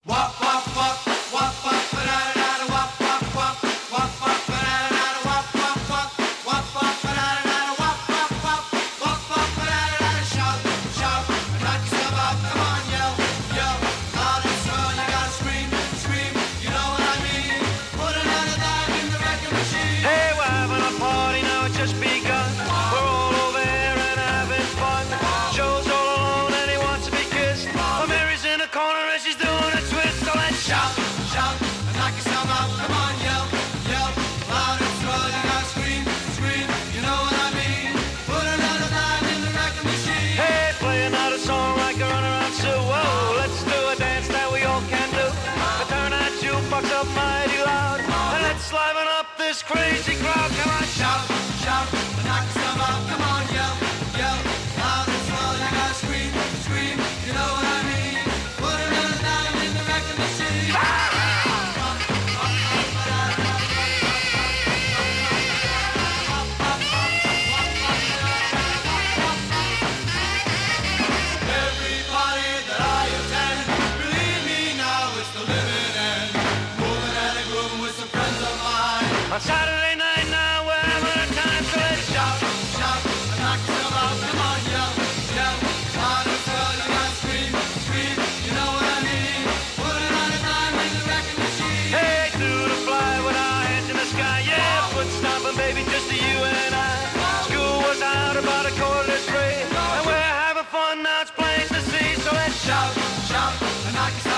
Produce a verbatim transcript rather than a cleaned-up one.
Crazy crowd, come on, shout, shout, and knock some out, come on, yell, yell, loud and slow, you gotta scream, scream, you know what I mean, put another dime in the record machine. Every party that I attend, believe me now, it's the living end, moving and a grooving with some friends of mine. On Saturday night now, we're having a time, so let's shout, shout, and knock yourself out, come on, yell, yell, loud and swell, you gotta scream, scream, you know what I mean, put it on a dime in the record machine. Hey, through the fly with our hands in the sky, yeah, foot stomping, baby, just to you and I. School was out about a quarter to three, and we're having fun, now it's plain to see, so let's shout, shout, and knock yourself